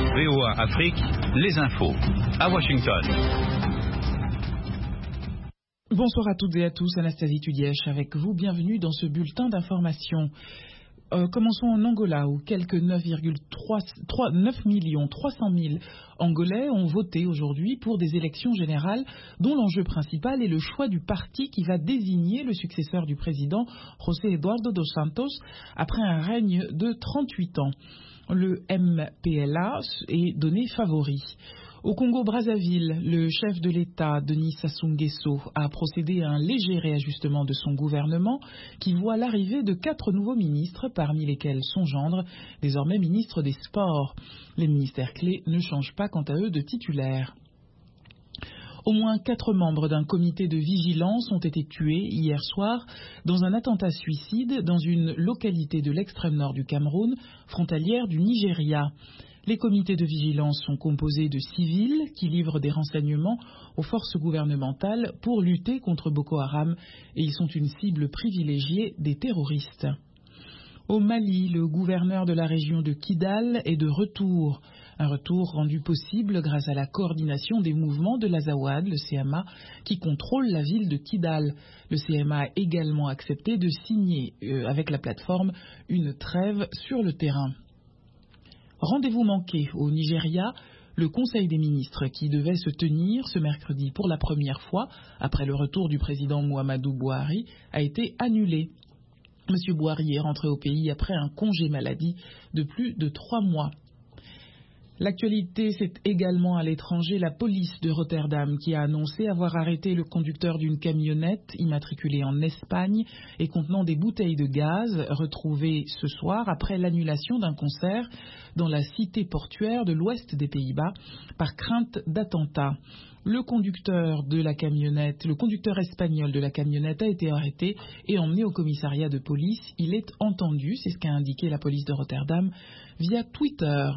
VOA Afrique, les infos. À Washington. Bonsoir à toutes et à tous, Anastasie Tudièche avec vous. Bienvenue dans ce bulletin d'information. Commençons en Angola où quelques 9 300 000 Angolais ont voté aujourd'hui pour des élections générales dont l'enjeu principal est le choix du parti qui va désigner le successeur du président José Eduardo dos Santos après un règne de 38 ans. Le MPLA est donné favori. Au Congo-Brazzaville, le chef de l'État, Denis Sassou Nguesso, a procédé à un léger réajustement de son gouvernement qui voit l'arrivée de 4 nouveaux ministres, parmi lesquels son gendre, désormais ministre des Sports. Les ministères clés ne changent pas quant à eux de titulaire. Au moins 4 membres d'un comité de vigilance ont été tués hier soir dans un attentat suicide dans une localité de l'extrême nord du Cameroun, frontalière du Nigeria. Les comités de vigilance sont composés de civils qui livrent des renseignements aux forces gouvernementales pour lutter contre Boko Haram et ils sont une cible privilégiée des terroristes. Au Mali, le gouverneur de la région de Kidal est de retour. Un retour rendu possible grâce à la coordination des mouvements de l'Azawad, le CMA, qui contrôle la ville de Kidal. Le CMA a également accepté de signer avec la plateforme une trêve sur le terrain. Rendez-vous manqué au Nigeria, le Conseil des ministres qui devait se tenir ce mercredi pour la première fois après le retour du président Muhammadu Buhari a été annulé. Monsieur Buhari est rentré au pays après un congé maladie de plus de 3 mois. L'actualité, c'est également à l'étranger la police de Rotterdam qui a annoncé avoir arrêté le conducteur d'une camionnette immatriculée en Espagne et contenant des bouteilles de gaz retrouvées ce soir après l'annulation d'un concert dans la cité portuaire de l'ouest des Pays-Bas par crainte d'attentat. Le conducteur espagnol de la camionnette a été arrêté et emmené au commissariat de police. Il est entendu, c'est ce qu'a indiqué la police de Rotterdam via Twitter.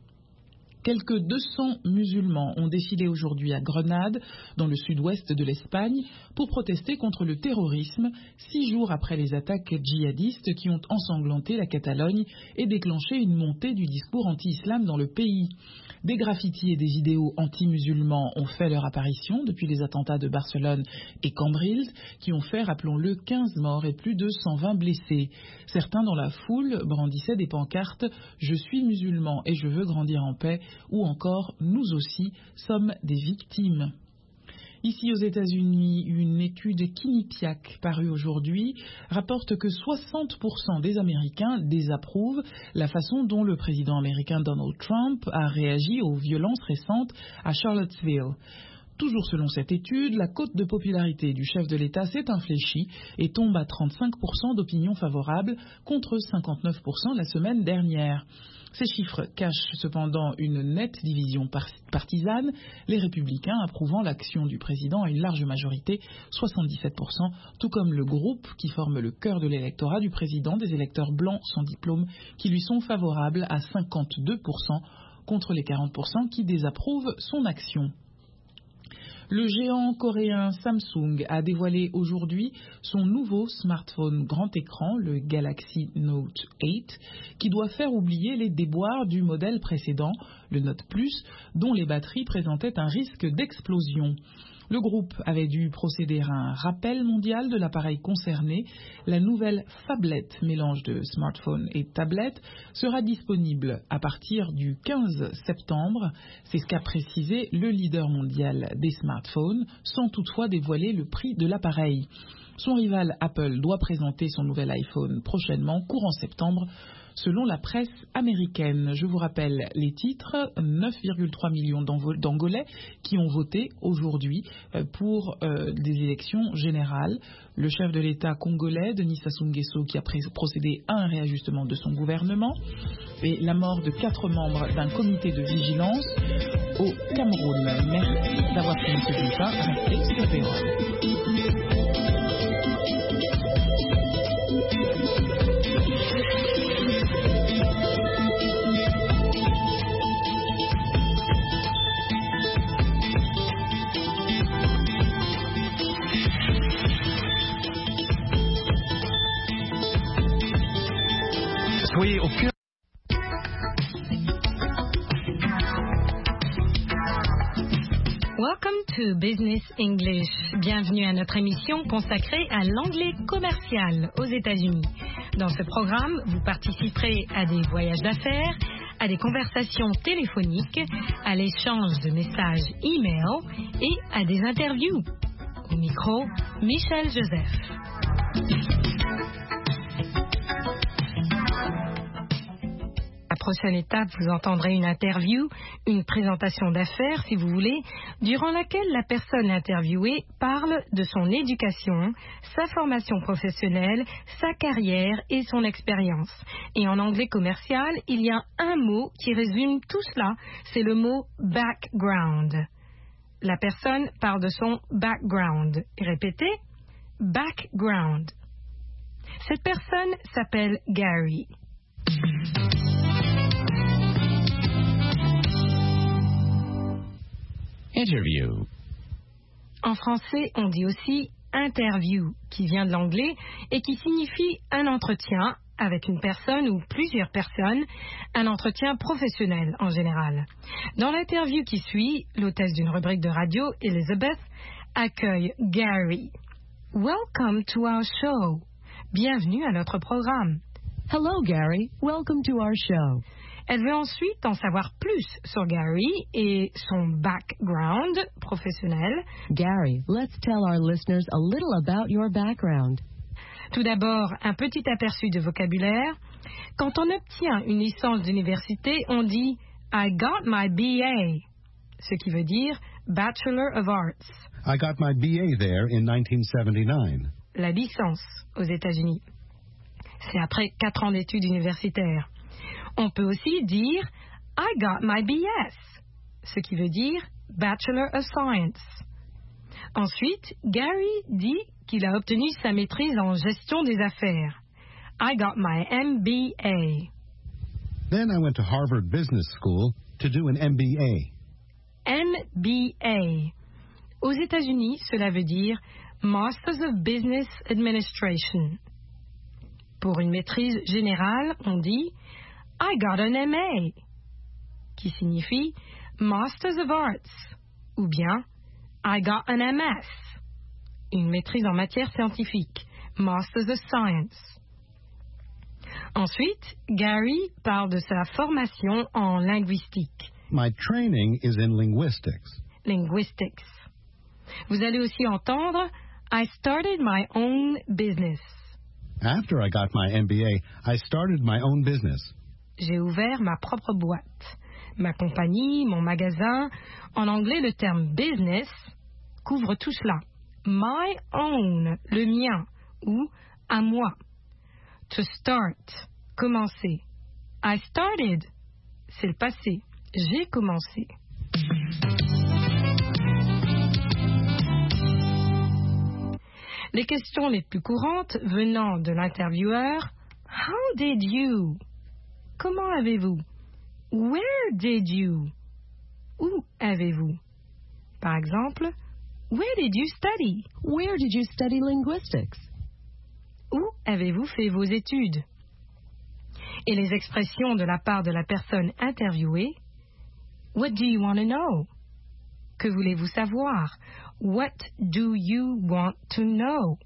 Quelques 200 musulmans ont défilé aujourd'hui à Grenade, dans le sud-ouest de l'Espagne, pour protester contre le terrorisme, 6 jours après les attaques djihadistes qui ont ensanglanté la Catalogne et déclenché une montée du discours anti-islam dans le pays. Des graffitis et des vidéos anti-musulmans ont fait leur apparition depuis les attentats de Barcelone et Cambrils, qui ont fait, rappelons-le, 15 morts et plus de 120 blessés. Certains dans la foule brandissaient des pancartes « Je suis musulman et je veux grandir en paix » ou encore « Nous aussi sommes des victimes ». Ici aux États-Unis, une étude Quinnipiac parue aujourd'hui rapporte que 60% des Américains désapprouvent la façon dont le président américain Donald Trump a réagi aux violences récentes à Charlottesville. Toujours selon cette étude, la cote de popularité du chef de l'État s'est infléchie et tombe à 35% d'opinion favorable contre 59% la semaine dernière. Ces chiffres cachent cependant une nette division partisane, les républicains approuvant l'action du président à une large majorité, 77%, tout comme le groupe qui forme le cœur de l'électorat du président, des électeurs blancs sans diplôme, qui lui sont favorables à 52% contre les 40% qui désapprouvent son action. Le géant coréen Samsung a dévoilé aujourd'hui son nouveau smartphone grand écran, le Galaxy Note 8, qui doit faire oublier les déboires du modèle précédent, le Note Plus, dont les batteries présentaient un risque d'explosion. Le groupe avait dû procéder à un rappel mondial de l'appareil concerné. La nouvelle phablette, mélange de smartphone et tablette, sera disponible à partir du 15 septembre. C'est ce qu'a précisé le leader mondial des smartphones, sans toutefois dévoiler le prix de l'appareil. Son rival Apple doit présenter son nouvel iPhone prochainement, courant septembre, selon la presse américaine. Je vous rappelle les titres, 9,3 millions d'Angolais qui ont voté aujourd'hui pour des élections générales. Le chef de l'État congolais, Denis Sassou Nguesso, qui a procédé à un réajustement de son gouvernement, et la mort de 4 membres d'un comité de vigilance au Cameroun. Merci d'avoir suivi ce bulletin. Restez sur VOA. Soyez au cœur. Welcome to Business English. Bienvenue à notre émission consacrée à l'anglais commercial aux États-Unis. Dans ce programme, vous participerez à des voyages d'affaires, à des conversations téléphoniques, à l'échange de messages e-mail et à des interviews. Au micro, Michel Joseph. La prochaine étape, vous entendrez une interview, une présentation d'affaires, si vous voulez, durant laquelle la personne interviewée parle de son éducation, sa formation professionnelle, sa carrière et son expérience. Et en anglais commercial, il y a un mot qui résume tout cela, c'est le mot background. La personne parle de son background. Répétez, background. Cette personne s'appelle Gary. Interview. En français, on dit aussi interview, qui vient de l'anglais et qui signifie un entretien avec une personne ou plusieurs personnes, un entretien professionnel en général. Dans l'interview qui suit, l'hôtesse d'une rubrique de radio, Elizabeth, accueille Gary. Welcome to our show. Bienvenue à notre programme. Hello, Gary. Welcome to our show. Elle veut ensuite en savoir plus sur Gary et son background professionnel. Gary, let's tell our listeners a little about your background. Tout d'abord, un petit aperçu de vocabulaire. Quand on obtient une licence d'université, on dit « I got my BA », ce qui veut dire « Bachelor of Arts ». I got my BA there in 1979. La licence aux États-Unis. C'est après 4 ans d'études universitaires. On peut aussi dire « I got my BS », ce qui veut dire « Bachelor of Science ». Ensuite, Gary dit qu'il a obtenu sa maîtrise en gestion des affaires. « I got my MBA ». Then I went to Harvard Business School to do an MBA. MBA. Aux États-Unis, cela veut dire « Masters of Business Administration ». Pour une maîtrise générale, on dit « I got an MA », qui signifie Masters of Arts, ou bien I got an MS, une maîtrise en matière scientifique, Masters of Science. Ensuite, Gary parle de sa formation en linguistique. My training is in linguistics. Linguistics. Vous allez aussi entendre I started my own business. After I got my MBA, I started my own business. J'ai ouvert ma propre boîte, ma compagnie, mon magasin. En anglais, le terme business couvre tout cela. My own, le mien, ou à moi. To start, commencer. I started, c'est le passé. J'ai commencé. Les questions les plus courantes venant de l'intervieweur. How did you? Comment avez-vous? Where did you? Où avez-vous? Par exemple, where did you study? Where did you study linguistics? Où avez-vous fait vos études? Et les expressions de la part de la personne interviewée. What do you want to know? Que voulez-vous savoir? What do you want to know?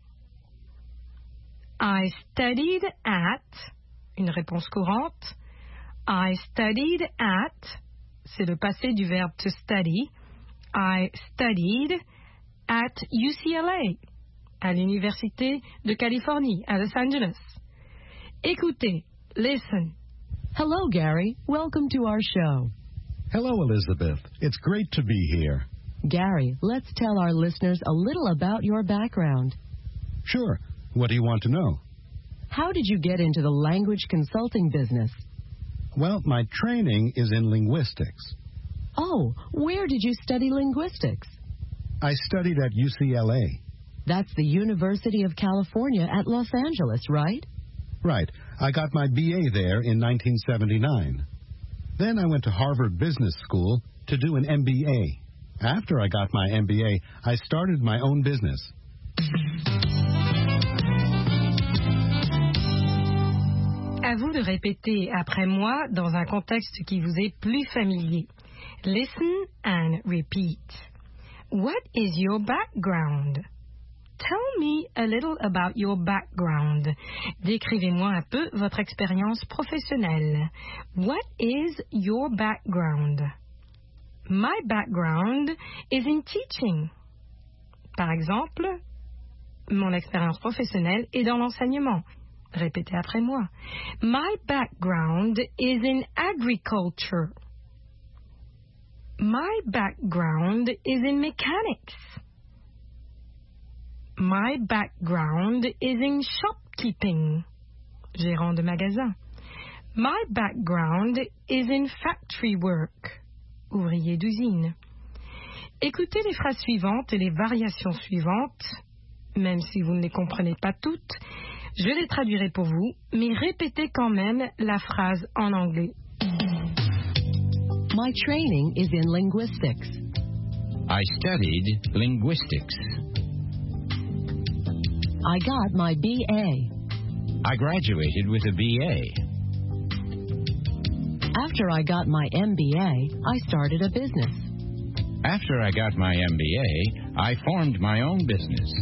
I studied at, une réponse courante. I studied at, c'est le passé du verbe to study. I studied at UCLA, à l'Université de Californie, à Los Angeles. Écoutez, listen. Hello, Gary. Welcome to our show. Hello, Elizabeth. It's great to be here. Gary, let's tell our listeners a little about your background. Sure. What do you want to know? How did you get into the language consulting business? Well, my training is in linguistics. Oh, where did you study linguistics? I studied at UCLA. That's the University of California at Los Angeles, right? Right. I got my BA there in 1979. Then I went to Harvard Business School to do an MBA. After I got my MBA, I started my own business. À vous de répéter après moi dans un contexte qui vous est plus familier. Listen and repeat. What is your background? Tell me a little about your background. Décrivez-moi un peu votre expérience professionnelle. What is your background? My background is in teaching. Par exemple, mon expérience professionnelle est dans l'enseignement. Répétez après moi. My background is in agriculture. My background is in mechanics. My background is in shopkeeping. Gérant de magasin. My background is in factory work. Ouvrier d'usine. Écoutez les phrases suivantes et les variations suivantes, même si vous ne les comprenez pas toutes. Je les traduirai pour vous, mais répétez quand même la phrase en anglais. My training is in linguistics. I studied linguistics. I got my BA. I graduated with a BA. After I got my MBA, I started a business. After I got my MBA, I formed my own business.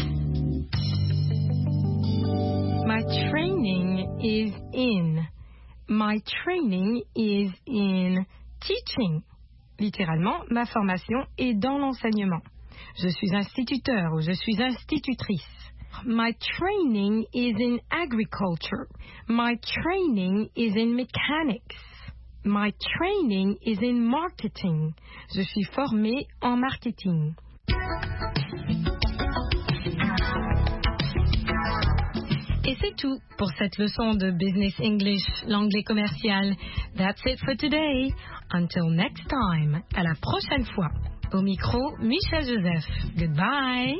My training is in. My training is in teaching. Littéralement, ma formation est dans l'enseignement. Je suis instituteur ou je suis institutrice. My training is in agriculture. My training is in mechanics. My training is in marketing. Je suis formée en marketing. Et c'est tout pour cette leçon de Business English, l'anglais commercial. That's it for today. Until next time. À la prochaine fois. Au micro, Michel Joseph. Goodbye.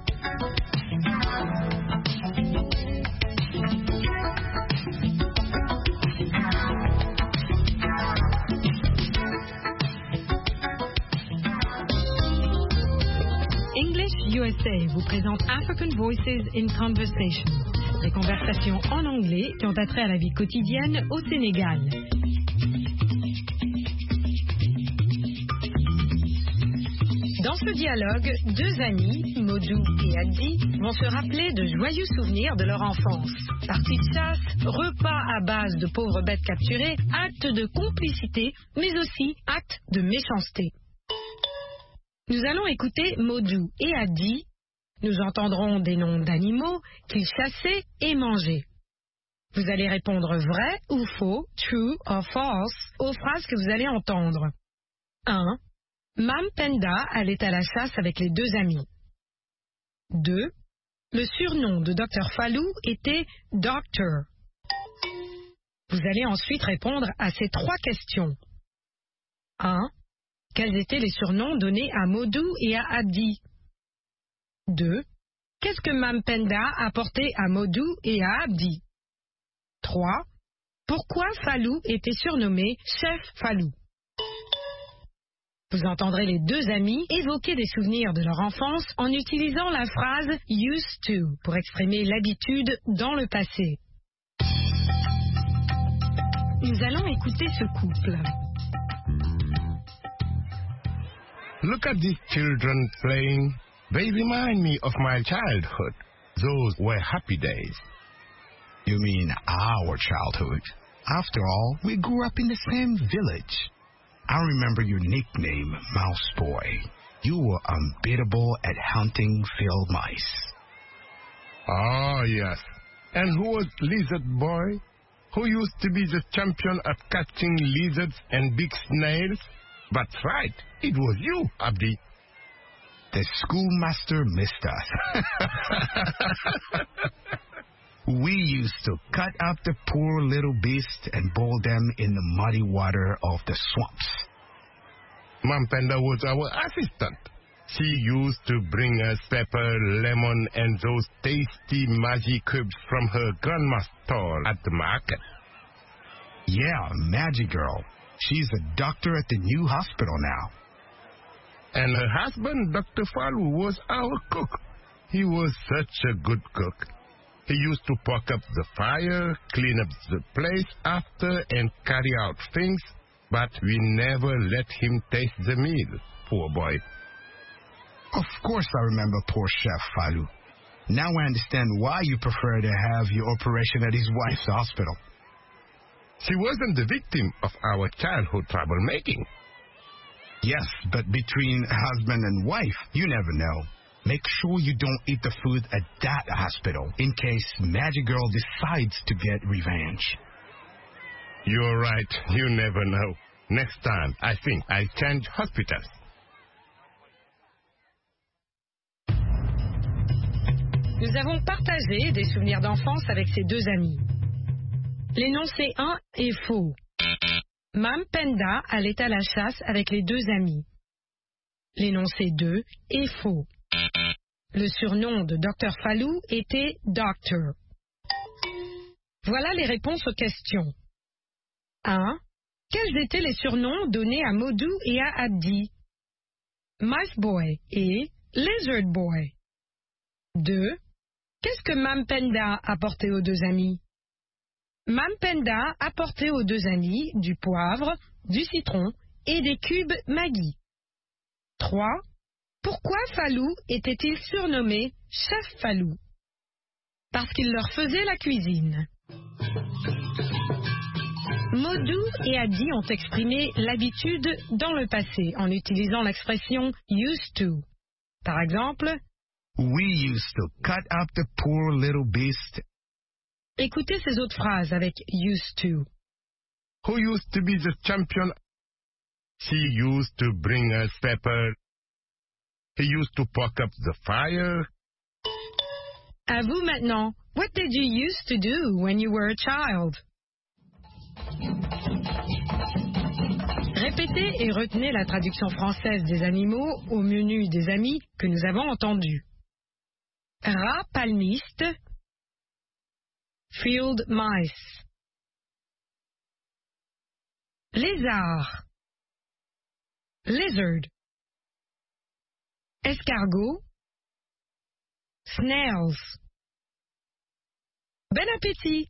English USA vous présente African Voices in Conversation, des conversations en anglais qui ont attrait à la vie quotidienne au Sénégal. Dans ce dialogue, deux amis, Modou et Addi, vont se rappeler de joyeux souvenirs de leur enfance. Parties de chasse, repas à base de pauvres bêtes capturées, actes de complicité, mais aussi actes de méchanceté. Nous allons écouter Modou et Addi. Nous entendrons des noms d'animaux qu'ils chassaient et mangeaient. Vous allez répondre vrai ou faux, true or false, aux phrases que vous allez entendre. 1. Mam Penda allait à la chasse avec les deux amis. 2. Le surnom de Dr Fallou était Doctor. Vous allez ensuite répondre à ces trois questions. 1. Quels étaient les surnoms donnés à Modou et à Addi? 2. Qu'est-ce que Mam Penda apportait à Modou et à Abdi? 3. Pourquoi Fallou était surnommé Chef Fallou? Vous entendrez les deux amis évoquer des souvenirs de leur enfance en utilisant la phrase « used to » pour exprimer l'habitude dans le passé. Nous allons écouter ce couple. Look at these children playing. They remind me of my childhood. Those were happy days. You mean our childhood? After all, we grew up in the same village. I remember your nickname, Mouse Boy. You were unbeatable at hunting field mice. Ah, yes. And who was Lizard Boy? Who used to be the champion at catching lizards and big snails? That's right. It was you, Abdi. The schoolmaster missed us. We used to cut up the poor little beasts and boil them in the muddy water of the swamps. Mam Penda was our assistant. She used to bring us pepper, lemon, and those tasty magic herbs from her grandma's stall at the market. Yeah, Magic Girl. She's a doctor at the new hospital now. And her husband, Dr. Fallou, was our cook. He was such a good cook. He used to poke up the fire, clean up the place after, and carry out things, but we never let him taste the meal, poor boy. Of course I remember poor Chef Falou. Now I understand why you prefer to have your operation at his wife's hospital. She wasn't the victim of our childhood troublemaking. Yes, but between husband and wife, you never know. Make sure you don't eat the food at that hospital in case Magic Girl decides to get revenge. You're right. You never know. Next time, I think I'll change hospitals. Nous avons partagé des souvenirs d'enfance avec ces deux amis. L'énoncé 1 est faux. Mam Penda allait à la chasse avec les deux amis. L'énoncé 2 est faux. Le surnom de Dr Falou était Doctor. Voilà les réponses aux questions. 1. Quels étaient les surnoms donnés à Modou et à Abdi? Mice Boy et Lizard Boy. 2. Qu'est-ce que Mam Penda apportait aux deux amis? Mam Penda apportait aux deux amis du poivre, du citron et des cubes Maggi. 3. Pourquoi Falou était-il surnommé Chef Falou? Parce qu'il leur faisait la cuisine. Modou et Abdi ont exprimé l'habitude dans le passé en utilisant l'expression used to. Par exemple, We used to cut up the poor little beast. écoutez ces autres phrases avec used to. Who used to be the champion? She used to bring us pepper. He used to poke up the fire. À vous maintenant. What did you used to do when you were a child? Répétez et retenez la traduction française des animaux au menu des amis que nous avons entendu. Rat palmiste, field mice. Lézard, lizard. Escargot, snails. Bon appétit!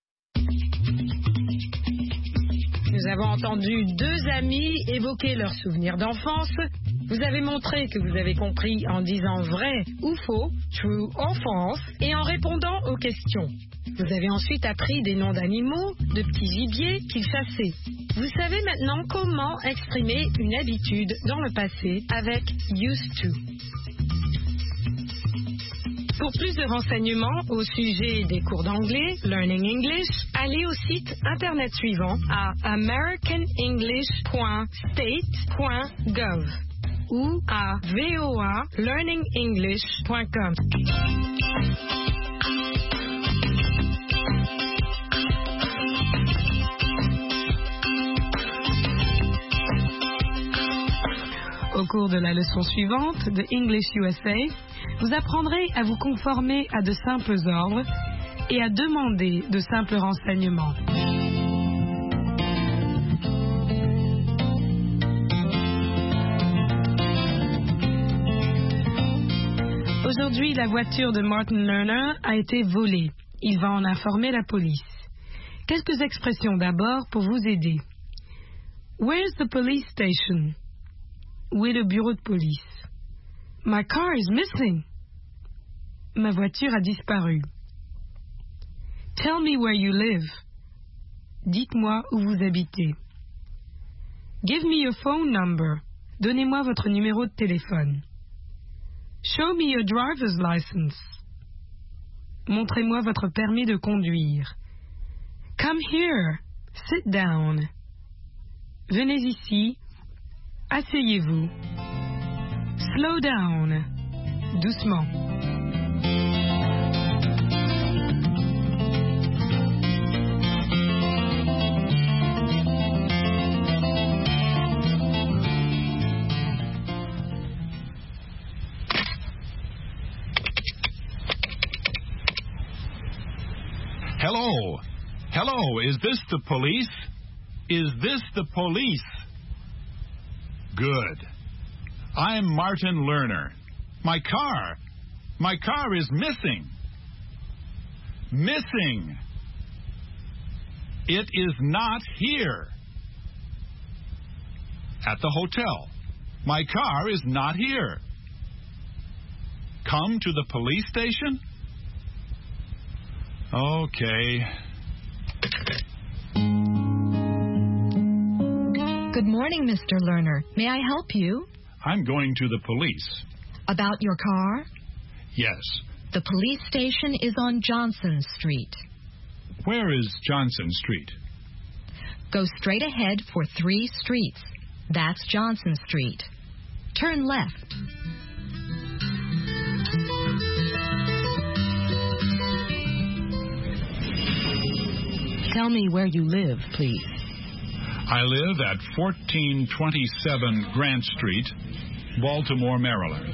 Nous avons entendu deux amis évoquer leurs souvenirs d'enfance. Vous avez montré que vous avez compris en disant vrai ou faux, true or false, et en répondant aux questions. Vous avez ensuite appris des noms d'animaux, de petits gibiers qu'ils chassaient. Vous savez maintenant comment exprimer une habitude dans le passé avec used to. Pour plus de renseignements au sujet des cours d'anglais, Learning English, allez au site internet suivant à americanenglish.state.gov ou à voalearningenglish.com. Au cours de la leçon suivante de English USA, vous apprendrez à vous conformer à de simples ordres et à demander de simples renseignements. Aujourd'hui, la voiture de Martin Lerner a été volée. Il va en informer la police. Quelques expressions d'abord pour vous aider. Where's the police station? Où est le bureau de police? My car is missing. Ma voiture a disparu. Tell me where you live. Dites-moi où vous habitez. Give me your phone number. Donnez-moi votre numéro de téléphone. Show me your driver's license. Montrez-moi votre permis de conduire. Come here. Sit down. Venez ici. Asseyez-vous. Slow down. Doucement. Hello. Hello, is this the police? Is this the police? Good. I'm Martin Lerner. My car is missing. Missing. It is not here. At the hotel. My car is not here. come to the police station? Okay. Good morning, Mr. Lerner. May I help you? I'm going to the police. About your car? Yes. The police station is on Johnson Street. Where is Johnson Street? Go straight ahead for 3 streets. That's Johnson Street. Turn left. Tell me where you live, please. I live at 1427 Grant Street, Baltimore, Maryland.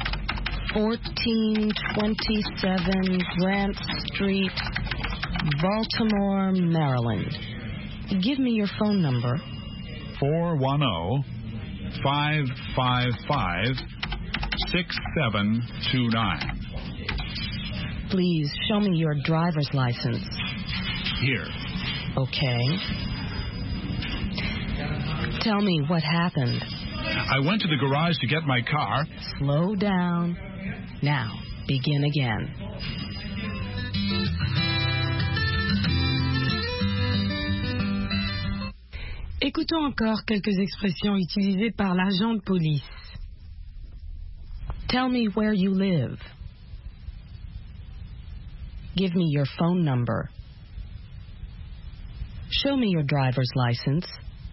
1427 Grant Street, Baltimore, Maryland. Give me your phone number. 410-555-6729. Please show me your driver's license. Here. Okay. Tell me what happened. I went to the garage to get my car. Slow down. Now, begin again. Écoutons encore quelques expressions utilisées par l'agent de police. Tell me where you live. Give me your phone number. Show me your driver's license.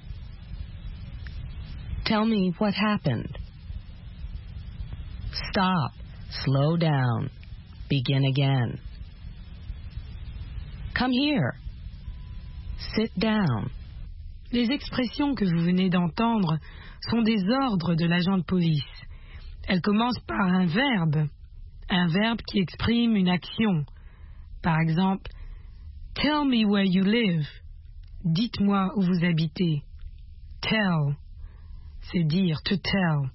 Tell me what happened. Stop. Slow down. Begin again. Come here. Sit down. Les expressions que vous venez d'entendre sont des ordres de l'agent de police. Elles commencent par un verbe qui exprime une action. Par exemple, tell me where you live. Dites-moi où vous habitez. Tell, c'est dire, to tell.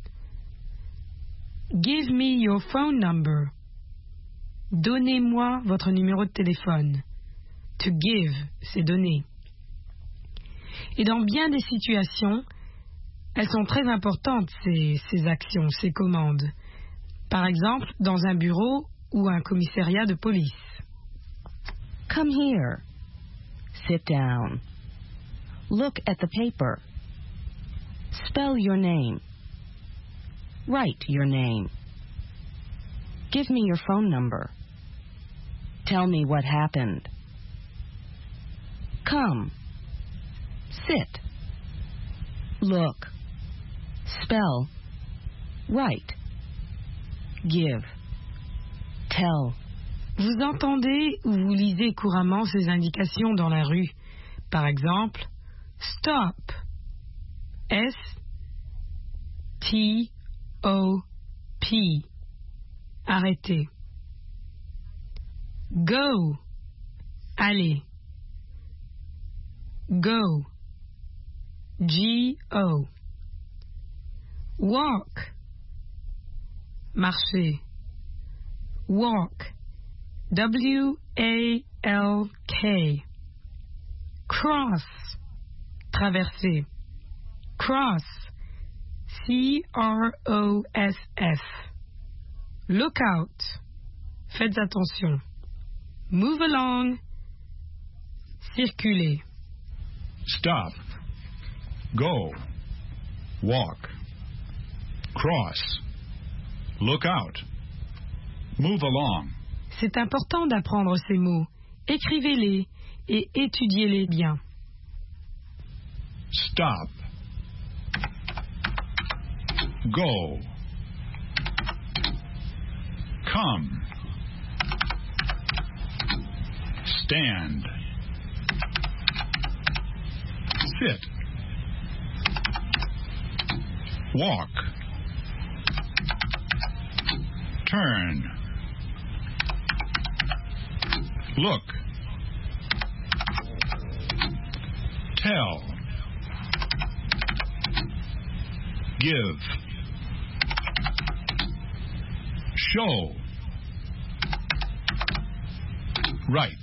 Give me your phone number. Donnez-moi votre numéro de téléphone. To give, c'est donner. Et dans bien des situations, elles sont très importantes, ces actions, ces commandes. Par exemple, dans un bureau ou un commissariat de police. Come here. Sit down. Look at the paper. Spell your name. Write your name. Give me your phone number. Tell me what happened. Come. Sit. Look. Spell. Write. Give. Tell. Vous entendez ou vous lisez couramment ces indications dans la rue. Par exemple, stop. S-T-O-P. Arrêtez. Go. Allez. Go. G-O. Walk. Marcher. Walk. W-A-L-K. Cross. Traverser. Cross. C-R-O-S-S. Look out. Faites attention. Move along. Circuler. Stop. Go. Walk. Cross. Look out. Move along. C'est important d'apprendre ces mots. Écrivez-les et étudiez-les bien. Stop. Go. Come. Stand. Sit. Walk. Turn. Look. Tell. Give. Show. Write.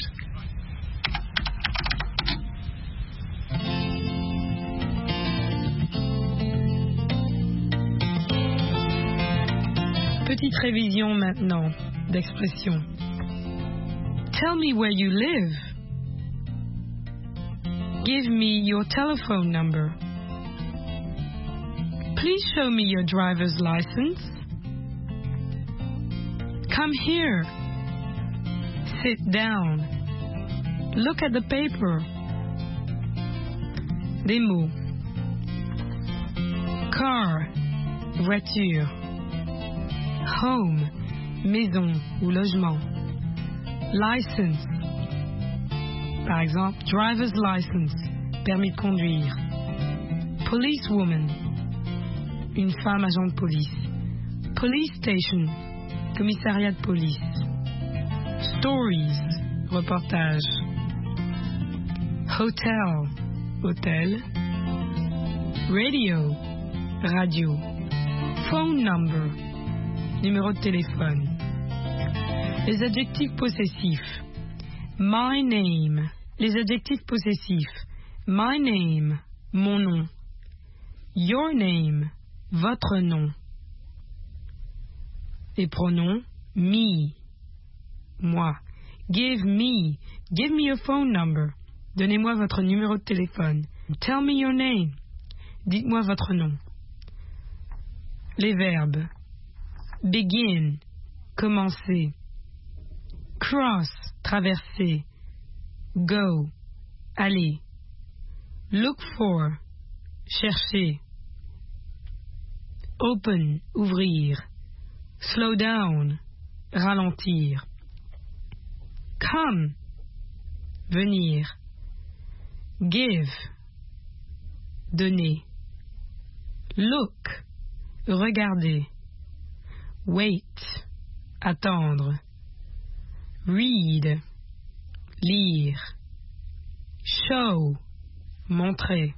Petite révision maintenant d'expression. Tell me where you live. Give me your telephone number. Please show me your driver's license. Come here. Sit down. Look at the paper. Des mots. Car, voiture. Home, maison ou logement. License. Par exemple, driver's license, permis de conduire. Policewoman, une femme agent de police. Police station, commissariat de police. Stories, reportage. Hotel, hôtel. Radio, radio. Phone number, numéro de téléphone. Les adjectifs possessifs. My name. Les adjectifs possessifs. My name, mon nom. Your name, votre nom. Les pronoms me, moi. Give me your phone number. Donnez-moi votre numéro de téléphone. Tell me your name. Dites-moi votre nom. Les verbes. Begin, commencer. Cross, traverser. Go, aller. Look for, chercher. Open, ouvrir. Slow down, ralentir. Come, venir. Give, donner. Look, regarder. Wait, attendre. Read, lire. Show, montrer.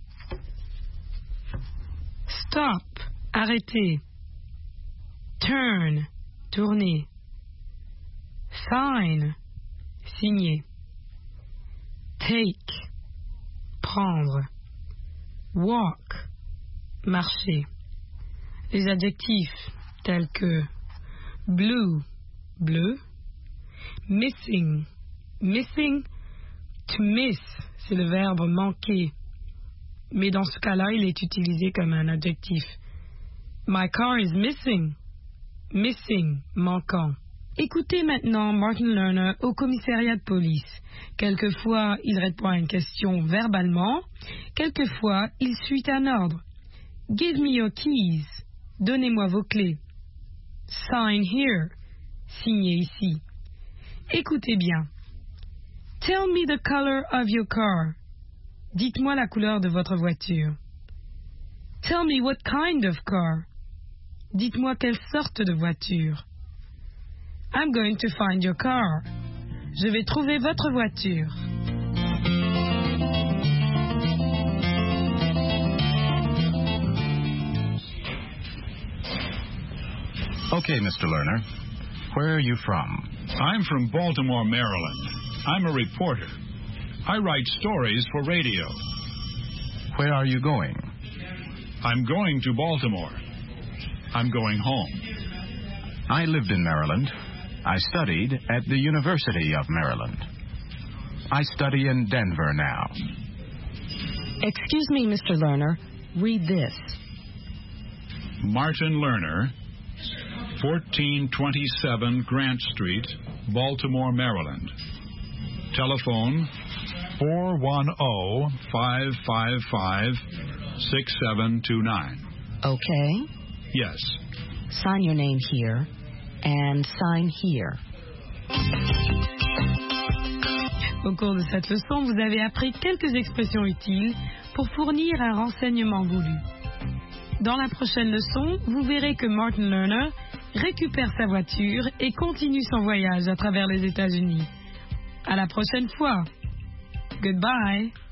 Stop, arrêter. Turn, tourner. Sign, signer. Take, prendre. Walk, marcher. Les adjectifs tels que blue, bleu. Missing, missing. To miss, c'est le verbe manquer. Mais dans ce cas-là, il est utilisé comme un adjectif. My car is missing. Missing, manquant. Écoutez maintenant Martin Lerner au commissariat de police. Quelquefois, il répond à une question verbalement. Quelquefois, il suit un ordre. Give me your keys. Donnez-moi vos clés. Sign here. Signez ici. Écoutez bien. Tell me the color of your car. Dites-moi la couleur de votre voiture. Tell me what kind of car. Dites-moi quelle sorte de voiture. I'm going to find your car. Je vais trouver votre voiture. Okay, Mr. Lerner. Where are you from? I'm from Baltimore, Maryland. I'm a reporter. I write stories for radio. Where are you going? I'm going to Baltimore. I'm going home. I lived in Maryland. I studied at the University of Maryland. I study in Denver now. Excuse me, Mr. Lerner. Read this. Martin Lerner, 1427 Grant Street, Baltimore, Maryland. Telephone 410-555-6729. Okay. Yes. Sign your name here and sign here. Au cours de cette leçon, vous avez appris quelques expressions utiles pour fournir un renseignement voulu. Dans la prochaine leçon, vous verrez que Martin Lerner récupère sa voiture et continue son voyage à travers les États-Unis. À la prochaine fois. Goodbye.